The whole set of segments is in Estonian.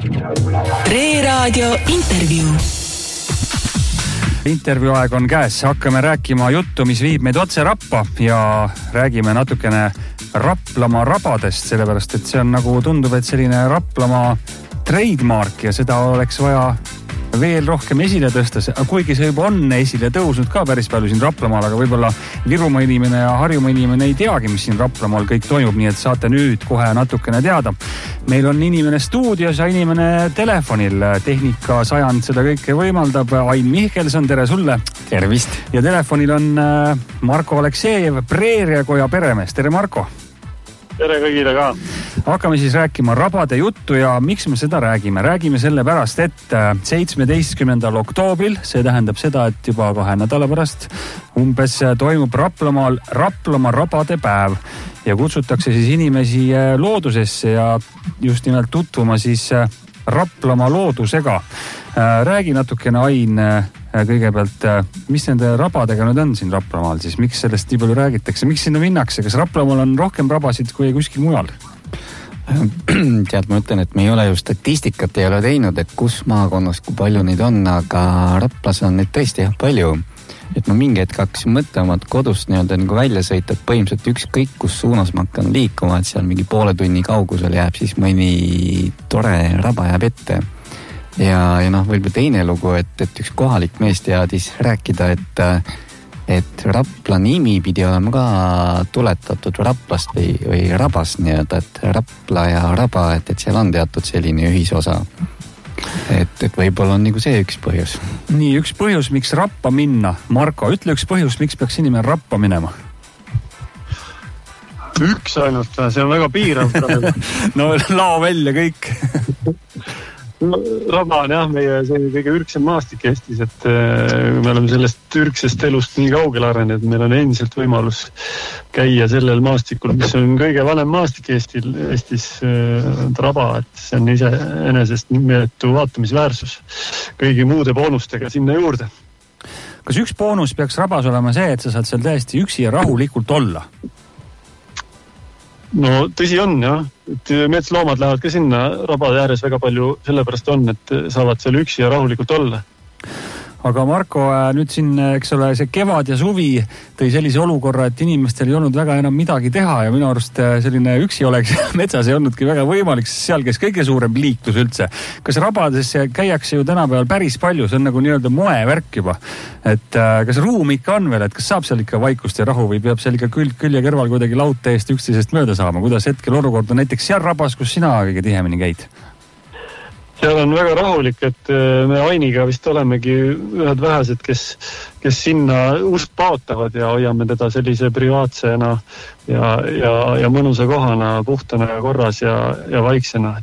Tre Raadio intervjuu. Intervjuu aeg on käes. Hakkame rääkima juttu, mis viib meid otse Rappa ja räägime natukene Raplamaa rabadest, sellepärast et see on nagu tundub, et selline Raplamaa trademark ja seda oleks vaja veel rohkem esile tõsta, kuigi see juba on esile tõusnud ka päris palju siin Raplamaal, aga võib-olla Virumaa inimene ja Harjumaa inimene ei teagi, mis siin Raplamaal kõik toimub, nii et saate nüüd kohe natukene teada. Meil on inimene stuudios ja inimene telefonil. Tehnika sajand seda kõike võimaldab. Ain Mihkelson, tere sulle. Tervist. Ja telefonil on Marko Aleksejev, Preeriakoja peremees. Tere Marko. Tere kõigile ka. Hakkame siis rääkima rabade juttu ja miks me seda räägime? Räägime selle pärast, et 17. oktoobril, see tähendab seda, et juba 2 nädala pärast umbes toimub Raplamaal Raplamaa rabade päev ja kutsutakse siis inimesi loodusesse ja just nimelt tutvuma siis Raplamaa loodusega. Räägi natukene, Ain, kõigepealt, mis nende rabadega nüüd on siin Raplamaal siis? Miks sellest nii palju räägitakse? Miks sinna minnakse? Kas Raplamaal on rohkem rabasid kui kuskil mujal? Tead, ma ütlen, et me ei ole ju statistikat ei ole teinud, et kus maakonnas, kui palju neid on, aga Raplas on neid tõesti palju. Et ma mingi hetk hakkasin mõtlema, et kodust nagu välja sõita, et põhimõtteliselt ükskõik kus suunas ma hakkan liikuma, et seal mingi poole tunni kaugusel jääb siis mõni tore raba jääb ette. Ja võib-olla teine lugu, et üks kohalik mees teadis rääkida, et Rapla nimi pidi olema ka tuletatud Raplast või rabast nii-öelda, et Rapla ja raba, et seal on teatud selline ühisosa. Et võib-olla on see üks põhjus. Nii, üks põhjus, miks Rappa minna. Marko, ütle üks põhjus, miks peaks inimene Rappa minema? Üks ainult, see on väga piirav. No lao välja kõik. Raba on jah, meie kõige ürksem maastik Eestis, et me oleme sellest ürksest elust nii kaugel arenenud, meil on endiselt võimalus käia sellel maastikul, mis on kõige vanem maastik Eestis raba, et see on iseenesest meeletu vaatamisväärsus kõigi muude boonustega sinna juurde. Kas üks boonus peaks rabas olema see, et sa saad seal täiesti üksi ja rahulikult olla? No tõsi on jah, et metsloomad lähevad ka sinna rabade ääres väga palju, sellepärast on, et saavad seal üksi ja rahulikult olla. Aga Marko, nüüd siin, eks ole, see kevad ja suvi tõi sellise olukorra, et inimestel ei olnud väga enam midagi teha ja minu arust selline üksi oleks metsas ei olnudki väga võimalik, seal kes kõige suurem liiklus üldse. Kas rabades käiakse ju tänapäeval päris palju, see on nagu nii-öelda moevärk juba. Et kas ruum ikka on veel, et kas saab seal ikka vaikust ja rahu või peab seal ikka külje kõrval kuidagi laudteest üksteisest mööda saama? Kuidas hetkel olukord on näiteks seal rabas, kus sina kõige tihemini käid? Seal on väga rahulik, et me Ainiga vist olemegi ühed vähesed, kes sinna ust paotavad ja hoiame teda sellise privaatsena ja mõnusa kohana, puhtana ja korras ja vaiksena.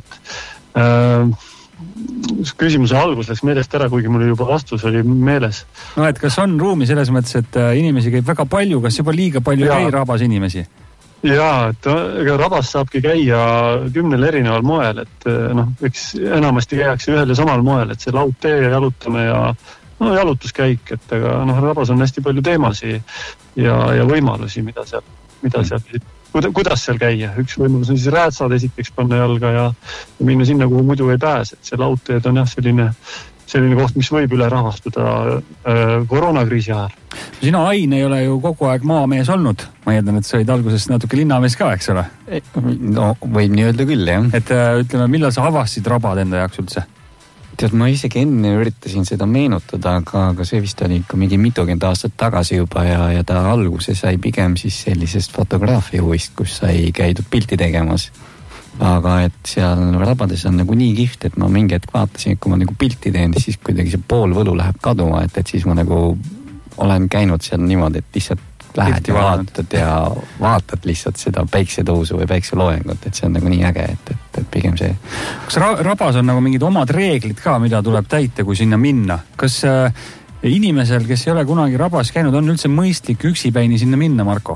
Küsimuse algus läks meelest ära, kuigi mul juba vastus oli meeles. No, et kas on ruumi selles mõttes, et inimesi käib väga palju, kas juba liiga palju käi rabas inimesi? Jaa, et rabas saabki käia 10 erineval moel, et eks enamasti käiakse ühel ja samal moel, et see laudtee ja jalutame ja jalutuskäik, et rabas on hästi palju teemasi ja võimalusi, kuidas seal käia. Üks võimalus on siis räätsad esiteks panna jalga ja minna sinna, kuhu muidu ei pääse, et see laudteed on jah selline koht, mis võib üle rahvastuda koroonakriisi ajal. Sina, Ain, ei ole ju kogu aeg maamees olnud. Ma eeldan, et sa olid alguses natuke linnamees ka, eks ole? No, võib nii öelda küll, jah. Et ütleme, millal sa avastasid rabad enda jaoks üldse? Tead, ma isegi enne üritasin seda meenutada, aga see vist oli ikka mingi mitukümmend aastat tagasi juba ja ta alguse sai pigem siis sellisest fotograafia huvist, kus sai käidud pilti tegemas. Aga et seal rabades on nagu nii kihvt, et ma mingi hetk vaatasin, et kui ma nagu pilti teen, siis kuidagi see pool võlu läheb kaduma, et siis ma nagu olen käinud seal niimoodi, et lihtsalt lähed ja vaatad lihtsalt seda päiksetõusu või päikseloojengut, et see on nagu nii äge, et pigem see. Kas rabas on nagu mingid omad reeglid ka, mida tuleb täita, kui sinna minna? Kas inimesel, kes ei ole kunagi rabas käinud, on üldse mõistlik üksipäini sinna minna, Marko?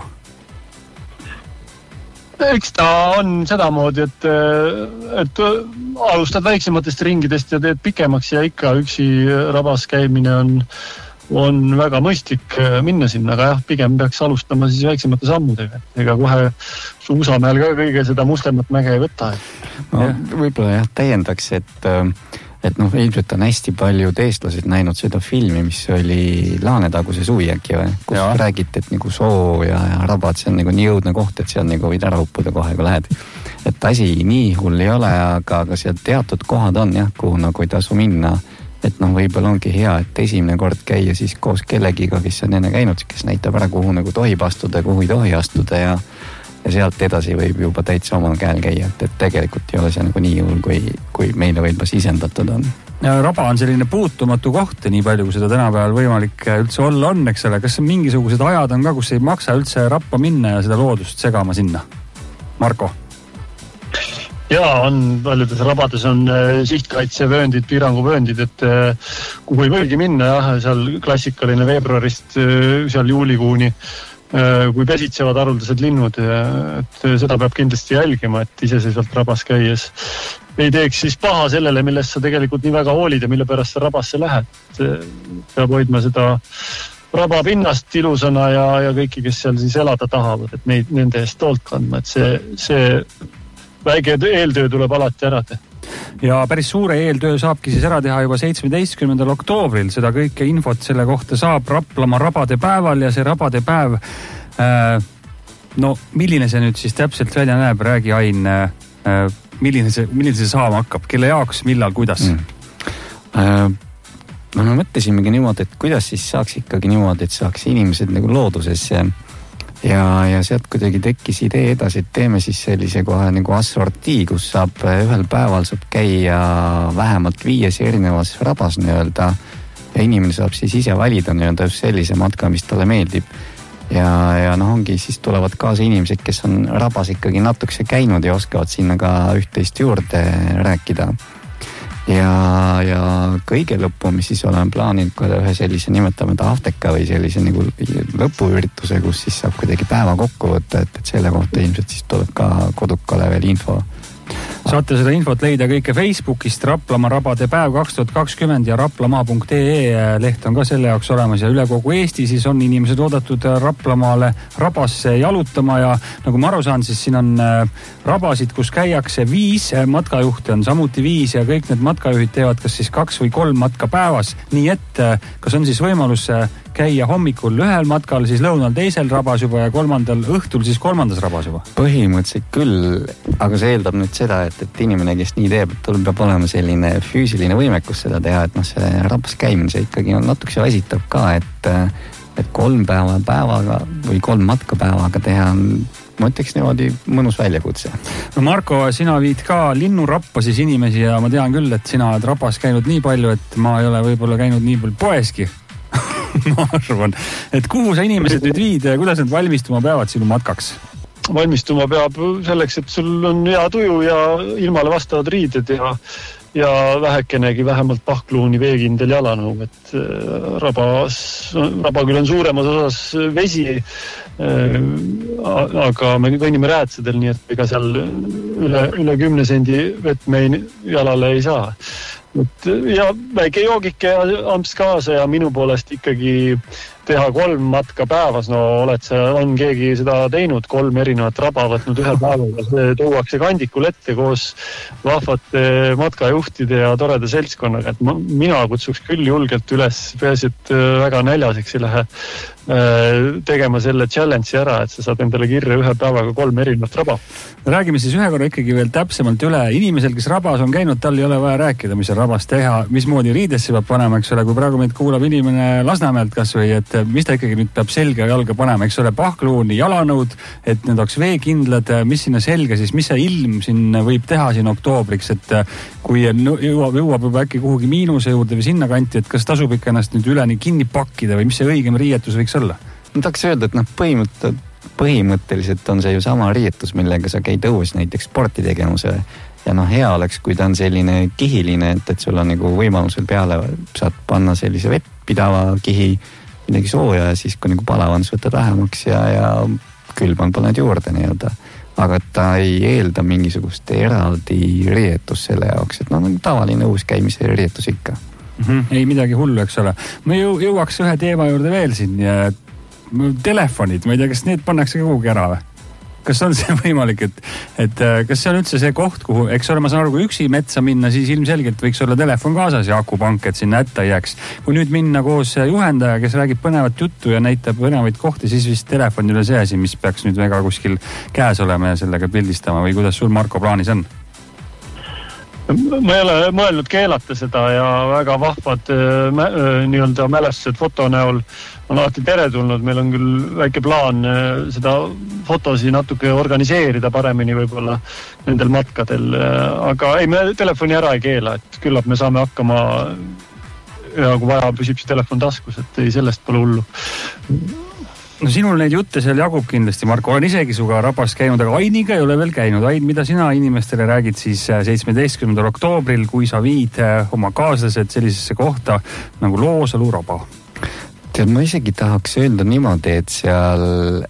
Eks ta on sedamoodi, et alustad väiksematest ringidest ja teed pikemaks ja ikka üksi rabas käimine on väga mõistlik minna sinna, aga jah, pigem peaks alustama siis väiksemate sammudega. Ega kohe Suusamäel ka kõige seda mustemat mäge ei võta. No, võib-olla jah, täiendaks, et noh, ilmselt on hästi paljud eestlased näinud seda filmi, mis oli Laanetaguse suvi äkki või, kus räägiti, et nagu soo ja rabad, see on nagu nii jõudne koht, et seal nagu võid ära uppuda kohe, kui lähed. Et asi nii hull ei ole, aga seal teatud kohad on jah, kuhu nagu ei tasu minna. Et noh, võib-olla ongi hea, et esimene kord käia siis koos kellegiga, kes on enne käinud, kes näitab ära, kuhu nagu tohib astuda, kuhu ei tohi astuda ja sealt edasi võib juba täitsa omal käel käia, et tegelikult ei ole see nagu nii juhul, kui meile võib sisendatud on. Ja raba on selline puutumatu koht, nii palju, kui seda tänapäeval võimalik üldse olla on, eks ole. Kas mingisugused ajad on ka, kus ei maksa üldse rappa minna ja seda loodust segama sinna? Marko? Jaa, on paljudes rabades on sihtkaitsevööndid, piiranguvööndid, et kuhu ei võigi minna, jah, seal klassikaline veebruarist seal juulikuuni, kui pesitsevad haruldased linnud, et seda peab kindlasti jälgima, et iseseisvalt rabas käies ei teeks siis paha sellele, millest sa tegelikult nii väga hoolid ja mille pärast sa rabasse lähed. Peab hoidma seda raba pinnast ilusana ja kõiki, kes seal siis elada tahavad, et nende eest toolt kandma, et see väike eeltöö tuleb alati ära teha. Ja päris suure eeltöö saabki siis ära teha juba 17. oktoobril. Seda kõike infot selle kohta saab Raplamaa rabade päeval ja see rabade päev, no milline see nüüd siis täpselt välja näeb, räägi Ain, milline see saama hakkab, kelle jaoks, millal, kuidas? No mõtlesimegi niimoodi, et kuidas siis saaks ikkagi niimoodi, et saaks inimesed nagu loodusesse ja sealt kuidagi tekkis idee edasi, et teeme siis sellise kohe nagu assortii, kus saab ühel päeval saab käia vähemalt 5 erinevas rabas nii-öelda ja inimene saab siis ise valida nii-öelda just sellise matka, mis talle meeldib. Ja noh, ongi siis tulevad kaasa inimesed, kes on rabas ikkagi natukese käinud ja oskavad sinna ka üht-teist juurde rääkida. Ja kõige lõppu, mis siis olen plaaninud ka ühe sellise nimetame afteka või sellise nagu lõpuürituse, kus siis saab kuidagi päeva kokku võtta, et selle kohta ilmselt siis tuleb ka kodukale veel info. Saate seda infot leida kõike Facebookist, Raplamaa rabade päev 2020 ja raplamaa.ee leht on ka selle jaoks olemas ja üle kogu Eesti siis on inimesed oodatud Raplamaale rabasse jalutama ja nagu ma aru saan, siis siin on rabasid, kus käiakse 5, matkajuhte on samuti 5 ja kõik need matkajuhid teevad kas siis 2 või 3 matka päevas, nii et kas on siis võimalus käia hommikul ühel matkal, siis lõunal teisel rabas juba ja kolmandal õhtul siis kolmandas rabas juba? Põhimõtteliselt küll, aga see eeldab nüüd seda, et inimene, kes nii teeb, et tal peab olema selline füüsiline võimekus seda teha, et noh, see rabas käimine, see ikkagi on natukese väsitab ka, et 3 päevaga või 3 matkapäevaga teha ma ütleks niimoodi mõnus väljakutse. No Marko, sina viid ka linnurappa siis inimesi ja ma tean küll, et sina oled rabas käinud nii palju, et ma ei ole võib-olla käinud nii palju poeski. Ma arvan, et kuhu sa inimesed nüüd viid ja kuidas need valmistuma peavad sinu matkaks? Valmistuma peab selleks, et sul on hea tuju ja ilmale vastavad riided ja vähekenegi vähemalt pahkluuni veekindel jalanõu, et raba küll on suuremas osas vesi, aga me kõnnime räätsedel, nii et ega seal üle 10 sendi vett me jalale ei saa. Ja väike joogike ja amps kaasa ja minu poolest ikkagi teha 3 matka päevas, no on keegi seda teinud, 3 erinevat raba võtnud ühe päevaga, see tuuakse kandikul ette koos vahvate matkajuhtide ja toreda seltskonnaga, et mina kutsuks küll julgelt üles, peaasi, et väga näljaseks ei lähe tegema selle challenge'i ära, et sa saad endale kirja ühe päevaga 3 erinevat raba. Räägime siis ühe korra ikkagi veel täpsemalt üle. Inimesel, kes rabas on käinud, tal ei ole vaja rääkida, mis on rabas teha, mismoodi riidesse peab panema, eks ole, kui praegu meid kuulab inimene Lasnamäelt kas või, et mis ta ikkagi nüüd peab selga jalga panema, eks ole, pahkluuni, jalanõud, et need oleks veekindlad, mis sinna selga siis, mis see ilm siin võib teha siin oktoobriks, et kui jõuab juba äkki kuhugi miinuse juurde või sinna kanti, et kas tasub ikka ennast nüüd üleni kinni pakkida või mis see õigem riietus võiks olla? Ma tahaks öelda, et põhimõtteliselt on see ju sama riietus, millega sa käid õues näiteks sporti tegemusele. Ja hea oleks, kui ta on selline kihiline, et sul on nagu võimalusel peale saad panna sellise vettpidava kihi, midagi sooja ja siis kui nagu palav on, võtad vähemaks ja külm on paned juurde nii-öelda. Aga ta ei eelda mingisugust eraldi riietus selle jaoks, et tavaline õues käimise riietus ikka. Ei midagi hullu, eks ole. Ma jõuaks ühe teema juurde veel siin. Telefonid, ma ei tea, kas need pannakse kuhugi ära või? Kas on see võimalik, et kas see on üldse see koht, kuhu, eks ole, ma saan aru, kui üksi metsa minna, siis ilmselgelt võiks olla telefon kaasas ja akupank, et sinna hätta ei jääks. Kui nüüd minna koos juhendaja, kes räägib põnevat juttu ja näitab põnevaid kohti, siis vist telefon üle see asi, mis peaks nüüd väga kuskil käes olema ja sellega pildistama või kuidas sul, Marko, plaanis on? Ma ei ole mõelnud keelata seda ja väga vahvad nii-öelda mälestused foto näol on alati teretulnud. Meil on küll väike plaan seda fotosi natuke organiseerida paremini võib-olla nendel matkadel. Aga ei, me telefoni ära ei keela, et küllap me saame hakkama ja kui vaja püsib see telefon taskus, et ei, sellest pole hullu. No sinul neid jutte seal jagub kindlasti, Marko. Olen isegi suga Rabas käinud, aga Ainiga ei ole veel käinud. Ain, mida sina inimestele räägid siis 17. oktoobril, kui sa viid oma kaaslased sellisesse kohta nagu Loosalu raba? Tead, ma isegi tahaks öelda niimoodi, et seal,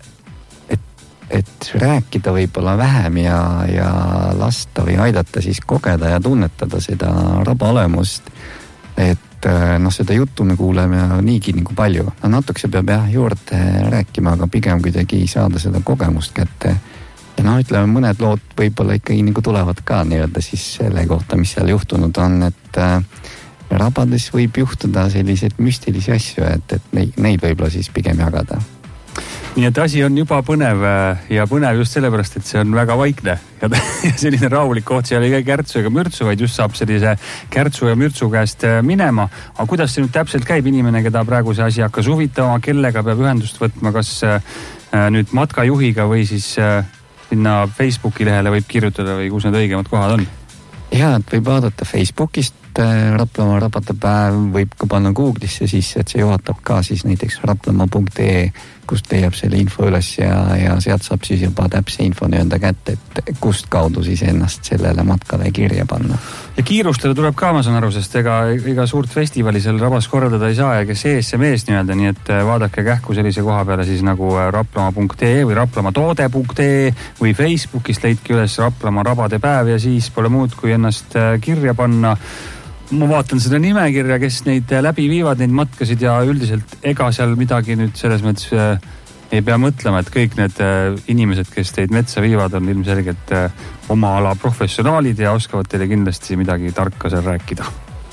et rääkida võib-olla vähem ja lasta või aidata siis kogeda ja tunnetada seda raba olemust, et seda juttu me kuuleme niigi nagu palju. Natukese peab juurde rääkima, aga pigem kuidagi saada seda kogemust kätte. Ja ütleme, mõned lood võib-olla ikkagi nagu tulevad ka nii-öelda siis selle kohta, mis seal juhtunud on, et rabades võib juhtuda selliseid müstilisi asju, et neid võib-olla siis pigem jagada. Nii et asi on juba põnev ja põnev just sellepärast, et see on väga vaikne ja selline rahulik koht, seal ei käi kärtsu ega mürtsu, vaid just saab sellise kärtsu ja mürtsu käest minema. Aga kuidas see nüüd täpselt käib inimene, keda praegu see asi hakkas huvitama, kellega peab ühendust võtma, kas nüüd matkajuhiga või siis sinna Facebooki lehele võib kirjutada või kus need õigemad kohad on? Ja, et võib vaadata Facebookist Raplamaa rabade päev, võib ka panna Google'isse siis, et see juhatab ka siis näiteks raplamaa.ee, kust leiab selle info üles ja sealt saab siis juba täpse info nii-öelda kätte, et kust kaudu siis ennast sellele matkale kirja panna. Ja kiirustada tuleb ka, ma saan aru, sest ega suurt festivali seal rabas korraldada ei saa ja kes ees see mees nii-öelda, nii et vaadake kähku sellise koha peale siis nagu raplamaa.ee või raplamaatoode.ee või Facebookist leidki üles Raplamaa rabade päev ja siis pole muud kui ennast kirja panna. Ma vaatan seda nimekirja, kes neid läbi viivad, neid matkasid ja üldiselt ega seal midagi nüüd selles mõttes ei pea mõtlema, et kõik need inimesed, kes teid metsa viivad, on ilmselgelt oma ala professionaalid ja oskavad teile kindlasti midagi tarka seal rääkida.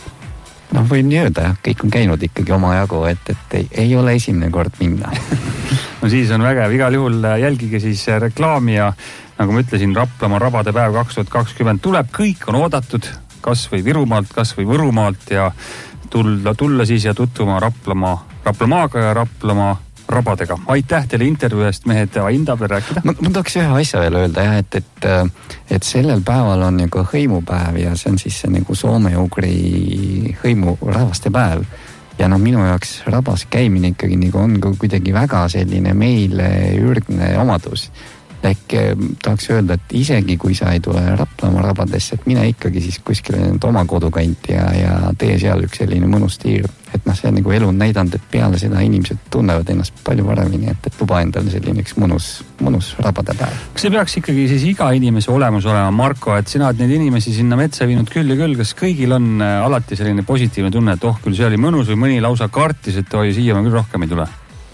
Võin öelda, kõik on käinud ikkagi oma jagu, et ei ole esimene kord minna. No siis on vägev, igal juhul jälgige siis reklaami ja nagu ma ütlesin, Raplamaa rabade päev 2020 tuleb, kõik on oodatud, kas või Virumaalt, kas või Võrumaalt ja tulla siis ja tutvuma Raplamaaga ja Raplamaa rabadega. Aitäh teile intervjuu eest, mehed, Ain tahab veel rääkida. Ma tahaks ühe asja veel öelda, et sellel päeval on nagu hõimupäev ja see on siis see nagu soome-ugri hõimu rahvaste päev. Ja minu jaoks rabas käimine ikkagi nagu on kuidagi väga selline meile ürgne omadus. Ehk tahaks öelda, et isegi kui sa ei tule Raplamaa rabadesse, et mine ikkagi siis kuskile oma kodukanti ja tee seal üks selline mõnus tiir. Et see on nagu elu näidanud, et peale seda inimesed tunnevad ennast palju paremini, et luba endale selline üks mõnus rabade päev. Kas see peaks ikkagi siis iga inimese olemus olema, Marko, et sina oled neid inimesi sinna metsa viinud küll ja küll, kas kõigil on alati selline positiivne tunne, et küll see oli mõnus või mõni lausa kartis, et siia ma küll rohkem ei tule?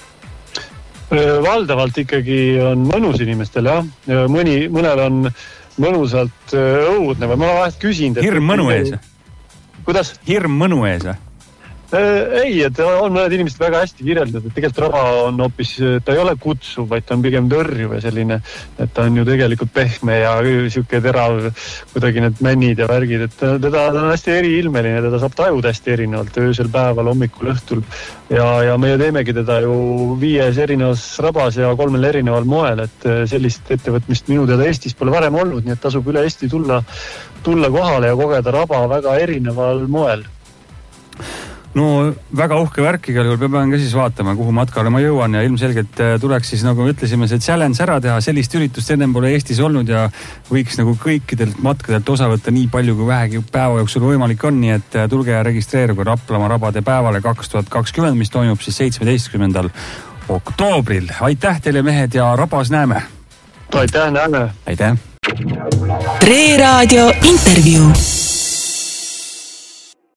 Valdavalt ikkagi on mõnus inimestel, jah. Mõnel on mõnusalt õudne või ma vahest küsin. Hirm mõnu ees? Kuidas? Hirm mõnu ees? Ei, et on mõned inimesed väga hästi kirjeldatud, et tegelikult raba on hoopis, ta ei ole kutsuv, vaid ta on pigem tõrjuv ja selline, et ta on ju tegelikult pehme ja siuke terav, kuidagi need männid ja värgid, et teda on hästi eriilmeline, teda saab tajuda hästi erinevalt öösel, päeval, hommikul, õhtul ja meie teemegi teda ju 5 erinevas rabas ja 3 erineval moel, et sellist ettevõtmist minu teada Eestis pole varem olnud, nii et tasub üle Eesti tulla kohale ja kogeda raba väga erineval moel. No väga uhke värk igal juhul, pean ka siis vaatama, kuhu matkale ma jõuan ja ilmselgelt tuleks siis, nagu ütlesime, see challenge ära teha, sellist üritust ennem pole Eestis olnud ja võiks nagu kõikidelt matkadelt osa võtta nii palju, kui vähegi päeva jooksul võimalik on, nii et tulge ja registreeruge Raplamaa rabade päevale 2020, mis toimub siis 17. oktoobril. Aitäh teile, mehed, ja rabas näeme! Aitäh, näeme! Aitäh! Tre Raadio intervjuu.